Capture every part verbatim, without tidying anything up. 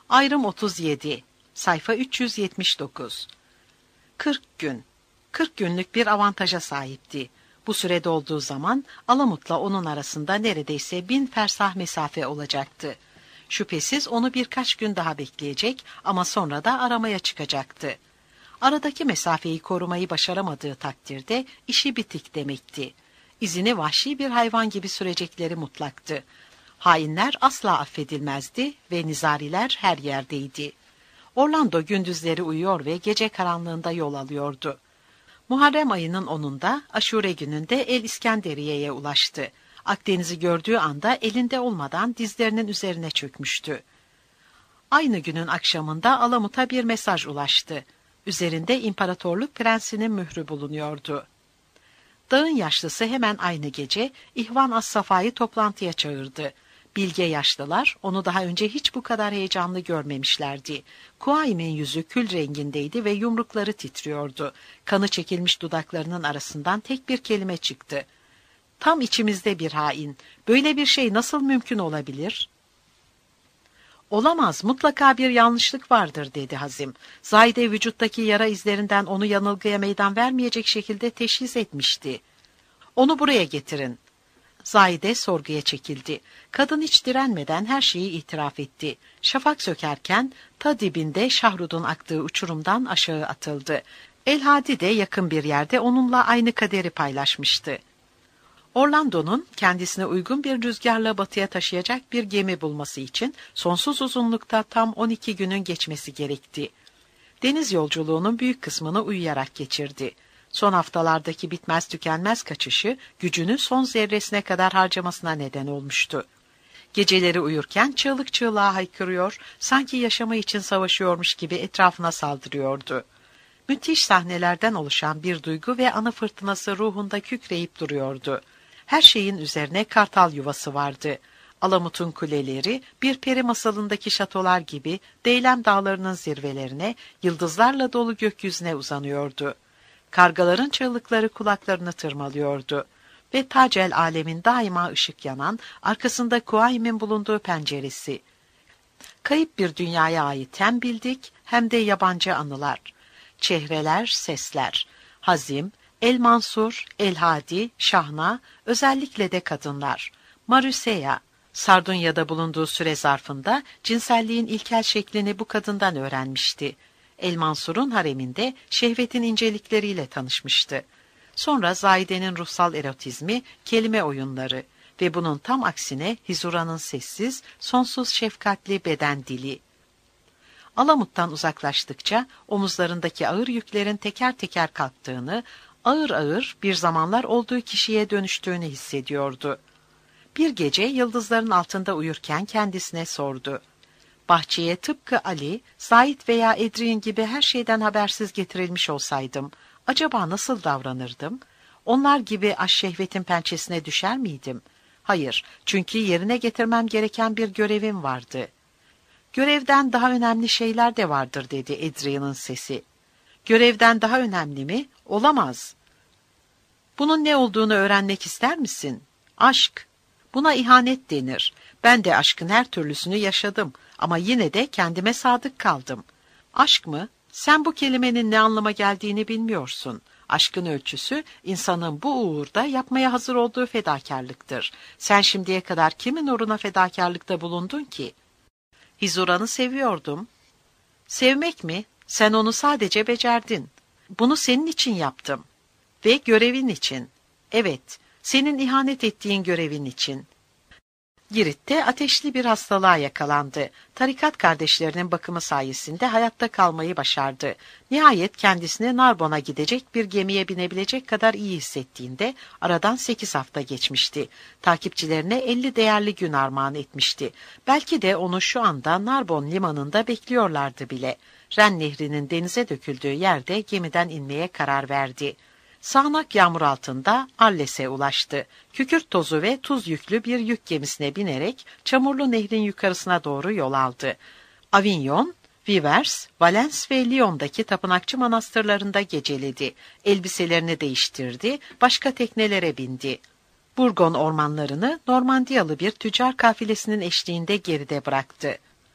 Ayrım otuz yedi, sayfa üç yüz yetmiş dokuz. kırk gün. kırk günlük bir avantaja sahipti. Bu süre dolduğu zaman Alamut'la onun arasında neredeyse bin fersah mesafe olacaktı. Şüphesiz onu birkaç gün daha bekleyecek ama sonra da aramaya çıkacaktı. Aradaki mesafeyi korumayı başaramadığı takdirde işi bitik demekti. İzini vahşi bir hayvan gibi sürecekleri mutlaktı. Hainler asla affedilmezdi ve nizariler her yerdeydi. Orlando gündüzleri uyuyor ve gece karanlığında yol alıyordu. Muharrem ayının onunda Aşure gününde El İskenderiye'ye ulaştı. Akdeniz'i gördüğü anda elinde olmadan dizlerinin üzerine çökmüştü. Aynı günün akşamında Alamut'a bir mesaj ulaştı. Üzerinde imparatorluk prensinin mührü bulunuyordu. Dağın yaşlısı hemen aynı gece İhvan as-Safa'yı toplantıya çağırdı. Bilge yaşlılar onu daha önce hiç bu kadar heyecanlı görmemişlerdi. Kuaym'in yüzü kül rengindeydi ve yumrukları titriyordu. Kanı çekilmiş dudaklarının arasından tek bir kelime çıktı. Tam içimizde bir hain. Böyle bir şey nasıl mümkün olabilir? Olamaz, mutlaka bir yanlışlık vardır dedi Hazim. Zahide vücuttaki yara izlerinden onu yanılgıya meydan vermeyecek şekilde teşhis etmişti. Onu buraya getirin. Zahide sorguya çekildi. Kadın hiç direnmeden her şeyi itiraf etti. Şafak sökerken ta dibinde Şahrud'un aktığı uçurumdan aşağı atıldı. El-Hadi de yakın bir yerde onunla aynı kaderi paylaşmıştı. Orlando'nun kendisine uygun bir rüzgarla batıya taşıyacak bir gemi bulması için sonsuz uzunlukta tam on iki günün geçmesi gerekti. Deniz yolculuğunun büyük kısmını uyuyarak geçirdi. Son haftalardaki bitmez tükenmez kaçışı gücünü son zerresine kadar harcamasına neden olmuştu. Geceleri uyurken çığlık çığlığa haykırıyor, sanki yaşamı için savaşıyormuş gibi etrafına saldırıyordu. Müthiş sahnelerden oluşan bir duygu ve anı fırtınası ruhunda kükreyip duruyordu. Her şeyin üzerine kartal yuvası vardı. Alamut'un kuleleri bir peri masalındaki şatolar gibi Deylem dağlarının zirvelerine, yıldızlarla dolu gökyüzüne uzanıyordu. Kargaların çığlıkları kulaklarını tırmalıyordu. Ve Tacel alemin daima ışık yanan, arkasında Kuaym'in bulunduğu penceresi. Kayıp bir dünyaya ait hem bildik hem de yabancı anılar. Çehreler, sesler. Hazim, El-Mansur, El-Hadi, Şahna, özellikle de kadınlar. Marüseya, Sardunya'da bulunduğu süre zarfında cinselliğin ilkel şeklini bu kadından öğrenmişti. El-Mansur'un hareminde şehvetin incelikleriyle tanışmıştı. Sonra Zahide'nin ruhsal erotizmi, kelime oyunları ve bunun tam aksine Hizura'nın sessiz, sonsuz şefkatli beden dili. Alamut'tan uzaklaştıkça omuzlarındaki ağır yüklerin teker teker kalktığını, ağır ağır bir zamanlar olduğu kişiye dönüştüğünü hissediyordu. Bir gece yıldızların altında uyurken kendisine sordu. Bahçeye tıpkı Ali, Zahid veya Edrin gibi her şeyden habersiz getirilmiş olsaydım, acaba nasıl davranırdım? Onlar gibi aşşehvetin pençesine düşer miydim? Hayır, çünkü yerine getirmem gereken bir görevim vardı. Görevden daha önemli şeyler de vardır dedi Edrin'in sesi. Görevden daha önemli mi? Olamaz. Bunun ne olduğunu öğrenmek ister misin? Aşk. Buna ihanet denir. Ben de aşkın her türlüsünü yaşadım ama yine de kendime sadık kaldım. Aşk mı? Sen bu kelimenin ne anlama geldiğini bilmiyorsun. Aşkın ölçüsü insanın bu uğurda yapmaya hazır olduğu fedakarlıktır. Sen şimdiye kadar kimin uğruna fedakarlıkta bulundun ki? Hizura'nı seviyordum. Sevmek mi? Sen onu sadece becerdin. Bunu senin için yaptım. Ve görevin için. Evet, senin ihanet ettiğin görevin için. Girit'te ateşli bir hastalığa yakalandı. Tarikat kardeşlerinin bakımı sayesinde hayatta kalmayı başardı. Nihayet kendisini Narbon'a gidecek bir gemiye binebilecek kadar iyi hissettiğinde aradan sekiz hafta geçmişti. Takipçilerine elli değerli gün armağan etmişti. Belki de onu şu anda Narbon limanında bekliyorlardı bile. Ren Nehri'nin denize döküldüğü yerde gemiden inmeye karar verdi. Sağanak yağmur altında Arles'e ulaştı. Kükürt tozu ve tuz yüklü bir yük gemisine binerek çamurlu nehrin yukarısına doğru yol aldı. Avignon, Vivers, Valence ve Lyon'daki tapınakçı manastırlarında geceledi. Elbiselerini değiştirdi, başka teknelere bindi. Burgon ormanlarını Normandiyalı bir tüccar kafilesinin eşliğinde geride bıraktı.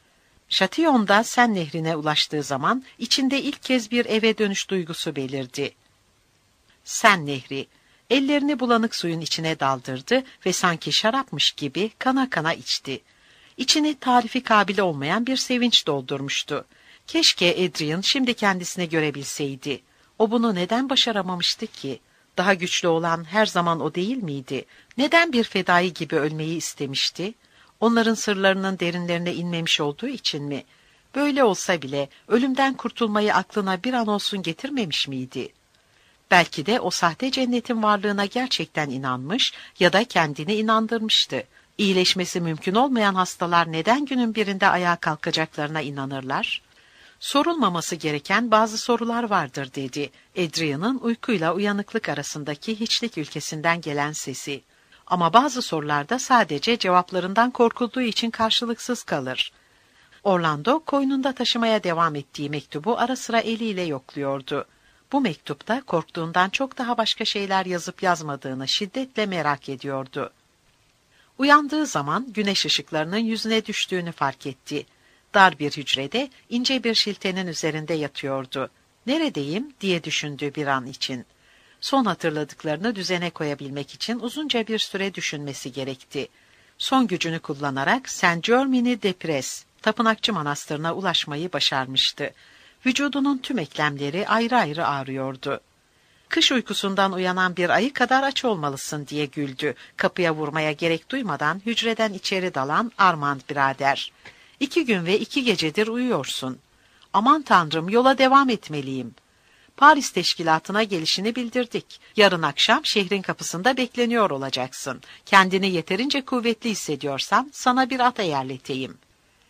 Chatillon'da Sen Nehri'ne ulaştığı zaman içinde ilk kez bir eve dönüş duygusu belirdi. Sen Nehri, ellerini bulanık suyun içine daldırdı ve sanki şarapmış gibi kana kana içti. İçini tarifi kabil olmayan bir sevinç doldurmuştu. Keşke Adrien şimdi kendisini görebilseydi. O bunu neden başaramamıştı ki? Daha güçlü olan her zaman o değil miydi? Neden bir fedai gibi ölmeyi istemişti? Onların sırlarının derinlerine inmemiş olduğu için mi? Böyle olsa bile ölümden kurtulmayı aklına bir an olsun getirmemiş miydi? Belki de o sahte cennetin varlığına gerçekten inanmış ya da kendini inandırmıştı. İyileşmesi mümkün olmayan hastalar neden günün birinde ayağa kalkacaklarına inanırlar? Sorulmaması gereken bazı sorular vardır dedi Adrian'ın uykuyla uyanıklık arasındaki hiçlik ülkesinden gelen sesi. Ama bazı sorularda sadece cevaplarından korkulduğu için karşılıksız kalır. Orlando koynunda taşımaya devam ettiği mektubu ara sıra eliyle yokluyordu. Bu mektupta korktuğundan çok daha başka şeyler yazıp yazmadığını şiddetle merak ediyordu. Uyandığı zaman güneş ışıklarının yüzüne düştüğünü fark etti. Dar bir hücrede ince bir şiltenin üzerinde yatıyordu. Neredeyim diye düşündü bir an için. Son hatırladıklarını düzene koyabilmek için uzunca bir süre düşünmesi gerekti. Son gücünü kullanarak Saint-Germain-des-Prés, tapınakçı manastırına ulaşmayı başarmıştı. Vücudunun tüm eklemleri ayrı ayrı ağrıyordu. Kış uykusundan uyanan bir ayı kadar aç olmalısın diye güldü. Kapıya vurmaya gerek duymadan hücreden içeri dalan Armand birader. İki gün ve iki gecedir uyuyorsun. Aman tanrım, yola devam etmeliyim. Paris teşkilatına gelişini bildirdik. Yarın akşam şehrin kapısında bekleniyor olacaksın. Kendini yeterince kuvvetli hissediyorsan sana bir at ayarlatayım.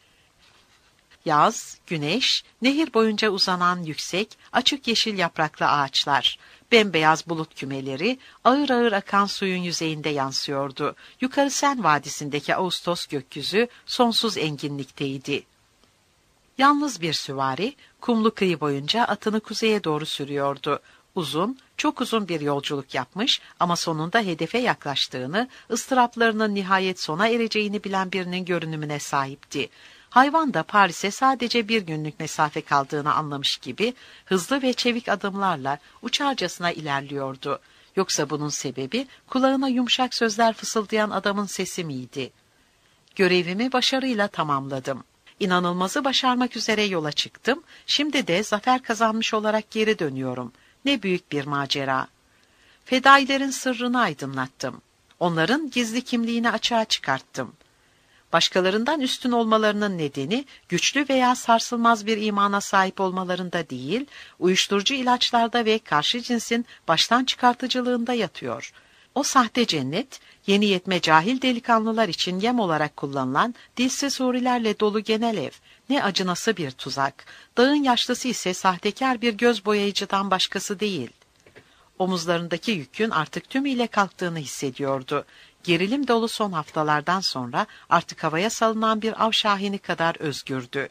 Yaz, güneş, nehir boyunca uzanan yüksek, açık yeşil yapraklı ağaçlar, bembeyaz bulut kümeleri, ağır ağır akan suyun yüzeyinde yansıyordu. Yukarı Sen Vadisi'ndeki Ağustos gökyüzü sonsuz enginlikteydi. Yalnız bir süvari, kumlu kıyı boyunca atını kuzeye doğru sürüyordu. Uzun, çok uzun bir yolculuk yapmış ama sonunda hedefe yaklaştığını, ıstıraplarının nihayet sona ereceğini bilen birinin görünümüne sahipti. Hayvan da Paris'e sadece bir günlük mesafe kaldığını anlamış gibi hızlı ve çevik adımlarla uçarcasına ilerliyordu. Yoksa bunun sebebi kulağına yumuşak sözler fısıldayan adamın sesi miydi? Görevimi başarıyla tamamladım. İnanılmazı başarmak üzere yola çıktım. Şimdi de zafer kazanmış olarak geri dönüyorum. Ne büyük bir macera. Fedailerin sırrını aydınlattım. Onların gizli kimliğini açığa çıkarttım. Başkalarından üstün olmalarının nedeni güçlü veya sarsılmaz bir imana sahip olmalarında değil, uyuşturucu ilaçlarda ve karşı cinsin baştan çıkartıcılığında yatıyor. O sahte cennet, yeni yetme cahil delikanlılar için yem olarak kullanılan dilsiz hurilerle dolu genel ev, ne acınası bir tuzak. Dağın yaşlısı ise sahtekar bir göz boyayıcıdan başkası değil. Omuzlarındaki yükün artık tümüyle kalktığını hissediyordu. Gerilim dolu son haftalardan sonra artık havaya salınan bir av şahini kadar özgürdü.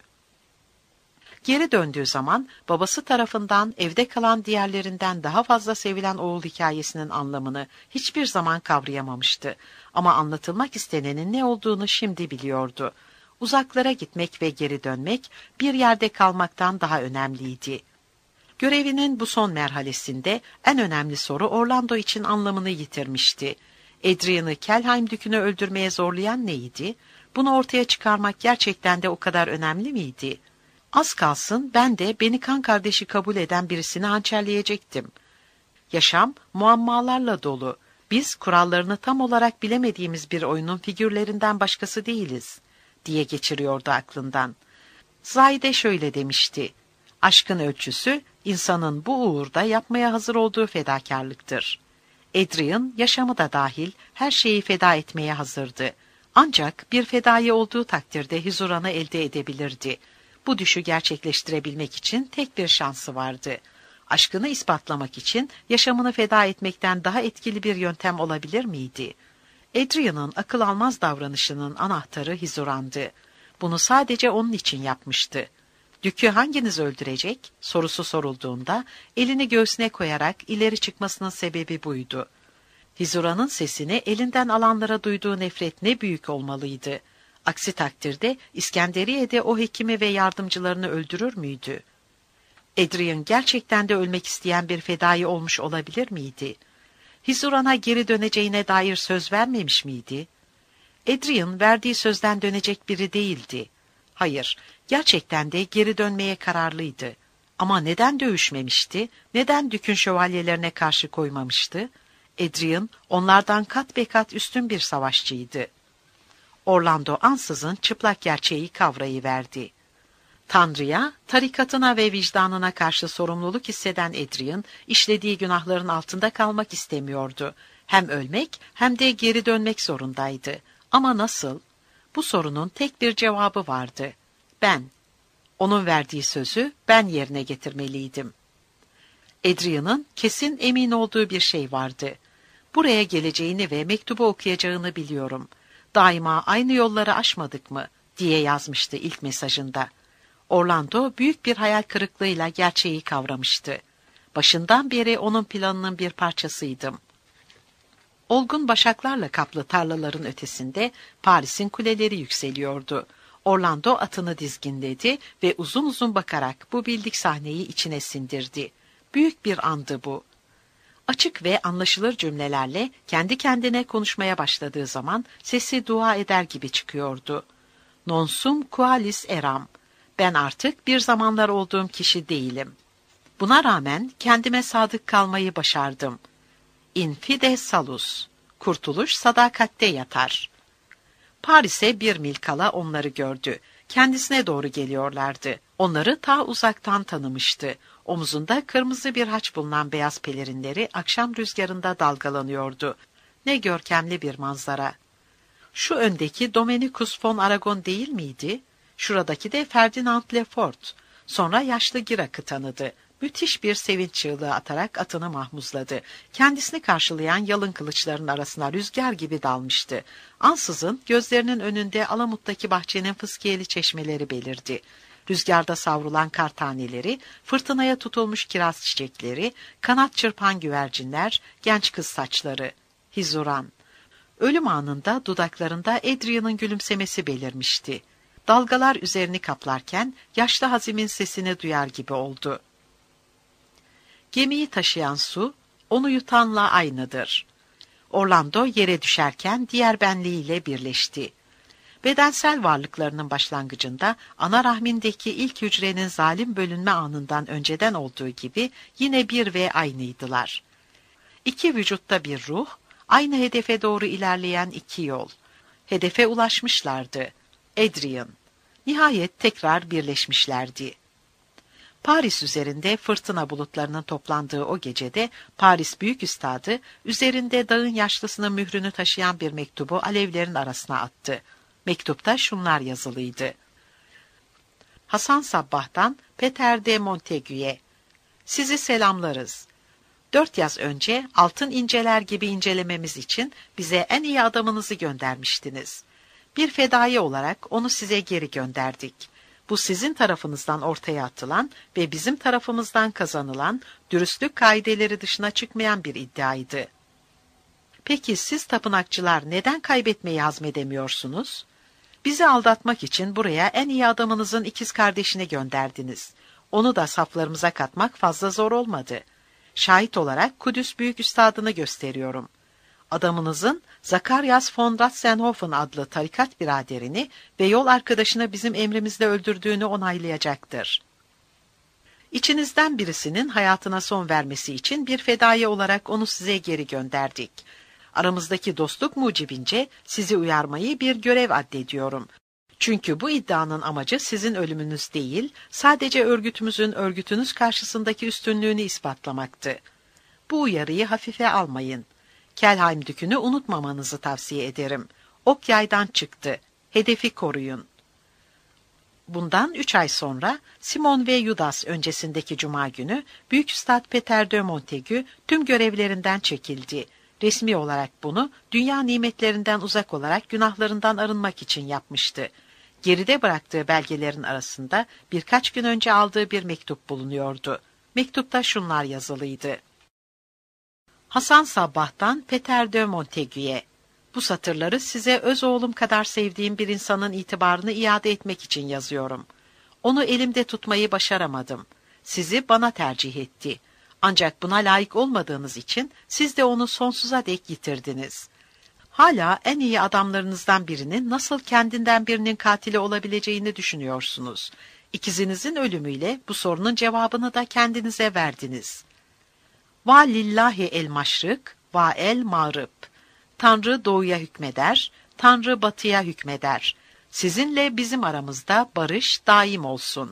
Geri döndüğü zaman babası tarafından evde kalan diğerlerinden daha fazla sevilen oğul hikayesinin anlamını hiçbir zaman kavrayamamıştı. Ama anlatılmak istenenin ne olduğunu şimdi biliyordu. Uzaklara gitmek ve geri dönmek bir yerde kalmaktan daha önemliydi. Görevinin bu son merhalesinde en önemli soru Orlando için anlamını yitirmişti. Adrian'ı Kelheim Dükü'nü öldürmeye zorlayan neydi? Bunu ortaya çıkarmak gerçekten de o kadar önemli miydi? Az kalsın ben de beni kan kardeşi kabul eden birisini hançerleyecektim. Yaşam muammalarla dolu. Biz kurallarını tam olarak bilemediğimiz bir oyunun figürlerinden başkası değiliz, diye geçiriyordu aklından. Zahide şöyle demişti. Aşkın ölçüsü, insanın bu uğurda yapmaya hazır olduğu fedakarlıktır. Adrian, yaşamı da dahil her şeyi feda etmeye hazırdı. Ancak bir fedai olduğu takdirde huzuranı elde edebilirdi. Bu düşü gerçekleştirebilmek için tek bir şansı vardı. Aşkını ispatlamak için yaşamını feda etmekten daha etkili bir yöntem olabilir miydi? Adrian'ın akıl almaz davranışının anahtarı huzurandı. Bunu sadece onun için yapmıştı. Dükü hanginiz öldürecek sorusu sorulduğunda elini göğsüne koyarak ileri çıkmasının sebebi buydu. Hizura'nın sesini elinden alanlara duyduğu nefret ne büyük olmalıydı. Aksi takdirde İskenderiye'de o hekimi ve yardımcılarını öldürür müydü? Adrian gerçekten de ölmek isteyen bir fedai olmuş olabilir miydi? Hizuran'a geri döneceğine dair söz vermemiş miydi? Adrian verdiği sözden dönecek biri değildi. Hayır, gerçekten de geri dönmeye kararlıydı. Ama neden dövüşmemişti? Neden Dük'ün şövalyelerine karşı koymamıştı? Adrian, onlardan kat be kat üstün bir savaşçıydı. Orlando ansızın çıplak gerçeği kavrayıverdi. Tanrı'ya, tarikatına ve vicdanına karşı sorumluluk hisseden Adrian, işlediği günahların altında kalmak istemiyordu. Hem ölmek hem de geri dönmek zorundaydı. Ama nasıl? Bu sorunun tek bir cevabı vardı. Ben. Onun verdiği sözü ben yerine getirmeliydim. Adrian'ın kesin emin olduğu bir şey vardı. Buraya geleceğini ve mektubu okuyacağını biliyorum. Daima aynı yolları aşmadık mı? Diye yazmıştı ilk mesajında. Orlando büyük bir hayal kırıklığıyla gerçeği kavramıştı. Başından beri onun planının bir parçasıydım. Olgun başaklarla kaplı tarlaların ötesinde Paris'in kuleleri yükseliyordu. Orlando atını dizginledi ve uzun uzun bakarak bu bildik sahneyi içine sindirdi. Büyük bir andı bu. Açık ve anlaşılır cümlelerle kendi kendine konuşmaya başladığı zaman sesi dua eder gibi çıkıyordu. Non sum qualis eram. Ben artık bir zamanlar olduğum kişi değilim. Buna rağmen kendime sadık kalmayı başardım. In fide salus. Kurtuluş sadakatte yatar. Paris'e bir mil kala onları gördü. Kendisine doğru geliyorlardı. Onları ta uzaktan tanımıştı. Omuzunda kırmızı bir haç bulunan beyaz pelerinleri akşam rüzgarında dalgalanıyordu. Ne görkemli bir manzara. Şu öndeki Dominikus von Aragon değil miydi? Şuradaki de Ferdinand Lefort. Sonra yaşlı Girak'ı tanıdı. Müthiş bir sevinç çığlığı atarak atını mahmuzladı. Kendisini karşılayan yalın kılıçların arasına rüzgar gibi dalmıştı. Ansızın gözlerinin önünde Alamut'taki bahçenin fıskiyeli çeşmeleri belirdi. Rüzgarda savrulan kar taneleri, fırtınaya tutulmuş kiraz çiçekleri, kanat çırpan güvercinler, genç kız saçları. Hizuran. Ölüm anında dudaklarında Adrian'ın gülümsemesi belirmişti. Dalgalar üzerini kaplarken yaşlı Hazim'in sesini duyar gibi oldu. Gemiyi taşıyan su, onu yutanla aynıdır. Orlando yere düşerken diğer benliğiyle birleşti. Bedensel varlıklarının başlangıcında ana rahmindeki ilk hücrenin zalim bölünme anından önceden olduğu gibi yine bir ve aynıydılar. İki vücutta bir ruh, aynı hedefe doğru ilerleyen iki yol. Hedefe ulaşmışlardı. Adrian. Nihayet tekrar birleşmişlerdi. Paris üzerinde fırtına bulutlarının toplandığı o gecede Paris Büyük Üstadı üzerinde dağın yaşlısının mührünü taşıyan bir mektubu alevlerin arasına attı. Mektupta şunlar yazılıydı. Hasan Sabbah'tan Peter de Montague'ye. Sizi selamlarız. Dört yaz önce altın inceler gibi incelememiz için bize en iyi adamınızı göndermiştiniz. Bir fedai olarak onu size geri gönderdik. Bu sizin tarafınızdan ortaya atılan ve bizim tarafımızdan kazanılan dürüstlük kaideleri dışına çıkmayan bir iddiaydı. Peki siz tapınakçılar neden kaybetmeyi hazmedemiyorsunuz? Bizi aldatmak için buraya en iyi adamınızın ikiz kardeşini gönderdiniz. Onu da saflarımıza katmak fazla zor olmadı. Şahit olarak Kudüs Büyük Üstadını gösteriyorum. Adamınızın Zacharias von Ratzenhofen adlı tarikat biraderini ve yol arkadaşını bizim emrimizle öldürdüğünü onaylayacaktır. İçinizden birisinin hayatına son vermesi için bir fedai olarak onu size geri gönderdik. Aramızdaki dostluk mucibince sizi uyarmayı bir görev addediyorum. Çünkü bu iddianın amacı sizin ölümünüz değil, sadece örgütümüzün örgütünüz karşısındaki üstünlüğünü ispatlamaktı. Bu uyarıyı hafife almayın. Kelheim Dükü'nü unutmamanızı tavsiye ederim. Ok yaydan çıktı. Hedefi koruyun. Bundan üç ay sonra Simon ve Judas öncesindeki cuma günü Büyük Üstad Peter de Montague tüm görevlerinden çekildi. Resmi olarak bunu dünya nimetlerinden uzak olarak günahlarından arınmak için yapmıştı. Geride bıraktığı belgelerin arasında birkaç gün önce aldığı bir mektup bulunuyordu. Mektupta şunlar yazılıydı. Hasan Sabbah'tan Peter de Montague'ye. Bu satırları size öz oğlum kadar sevdiğim bir insanın itibarını iade etmek için yazıyorum. Onu elimde tutmayı başaramadım. Sizi bana tercih etti. Ancak buna layık olmadığınız için siz de onu sonsuza dek yitirdiniz. Hala en iyi adamlarınızdan birinin nasıl kendinden birinin katili olabileceğini düşünüyorsunuz. İkizinizin ölümüyle bu sorunun cevabını da kendinize verdiniz. Va lillahi el maşrık, va el mağrib. Tanrı doğuya hükmeder, Tanrı batıya hükmeder. Sizinle bizim aramızda barış daim olsun.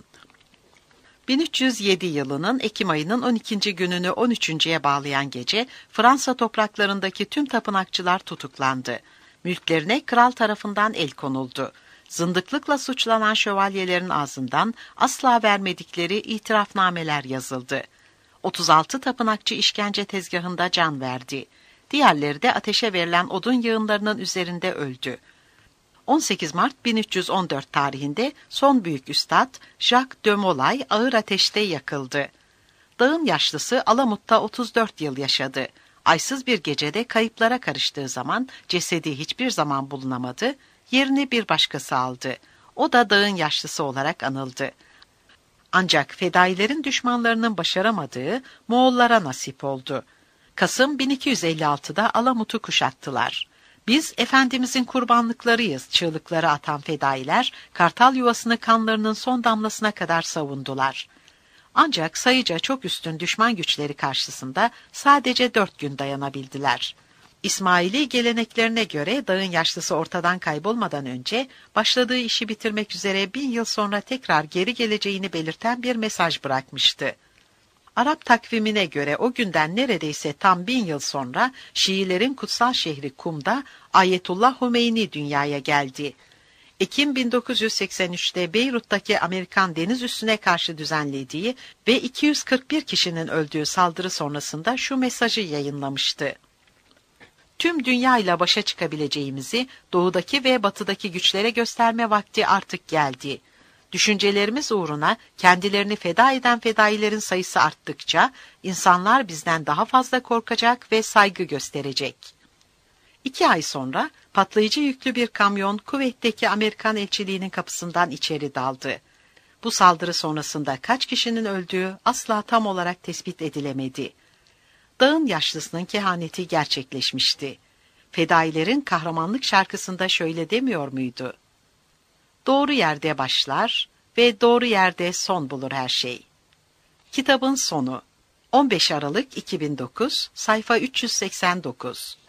bin üç yüz yedi yılının Ekim ayının on ikinci gününü on üçüncüye bağlayan gece, Fransa topraklarındaki tüm tapınakçılar tutuklandı. Mülklerine kral tarafından el konuldu. Zındıklıkla suçlanan şövalyelerin ağzından asla vermedikleri itirafnameler yazıldı. otuz altı tapınakçı işkence tezgahında can verdi. Diğerleri de ateşe verilen odun yığınlarının üzerinde öldü. on sekiz Mart bin üç yüz on dört tarihinde son büyük üstad Jacques de Molay ağır ateşte yakıldı. Dağın yaşlısı Alamut'ta otuz dört yıl yaşadı. Aysız bir gecede kayıplara karıştığı zaman cesedi hiçbir zaman bulunamadı, yerini bir başkası aldı. O da dağın yaşlısı olarak anıldı. Ancak fedailerin düşmanlarının başaramadığı Moğollara nasip oldu. Kasım bin iki yüz elli altıda Alamut'u kuşattılar. Biz Efendimizin kurbanlıklarıyız çığlıkları atan fedailer, kartal yuvasını kanlarının son damlasına kadar savundular. Ancak sayıca çok üstün düşman güçleri karşısında sadece dört gün dayanabildiler. İsmaili geleneklerine göre dağın yaşlısı ortadan kaybolmadan önce başladığı işi bitirmek üzere bin yıl sonra tekrar geri geleceğini belirten bir mesaj bırakmıştı. Arap takvimine göre o günden neredeyse tam bin yıl sonra Şiilerin kutsal şehri Kum'da Ayetullah Hümeyni dünyaya geldi. Ekim bin dokuz yüz seksen üçte Beyrut'taki Amerikan deniz üssüne karşı düzenlediği ve iki yüz kırk bir kişinin öldüğü saldırı sonrasında şu mesajı yayınlamıştı. Tüm dünyayla başa çıkabileceğimizi doğudaki ve batıdaki güçlere gösterme vakti artık geldi. Düşüncelerimiz uğruna kendilerini feda eden fedailerin sayısı arttıkça insanlar bizden daha fazla korkacak ve saygı gösterecek. İki ay sonra patlayıcı yüklü bir kamyon Kuveyt'teki Amerikan elçiliğinin kapısından içeri daldı. Bu saldırı sonrasında kaç kişinin öldüğü asla tam olarak tespit edilemedi. Dağın yaşlısının kehaneti gerçekleşmişti. Fedailerin kahramanlık şarkısında şöyle demiyor muydu? Doğru yerde başlar ve doğru yerde son bulur her şey. Kitabın sonu. on beş Aralık iki bin dokuz, sayfa üç yüz seksen dokuz.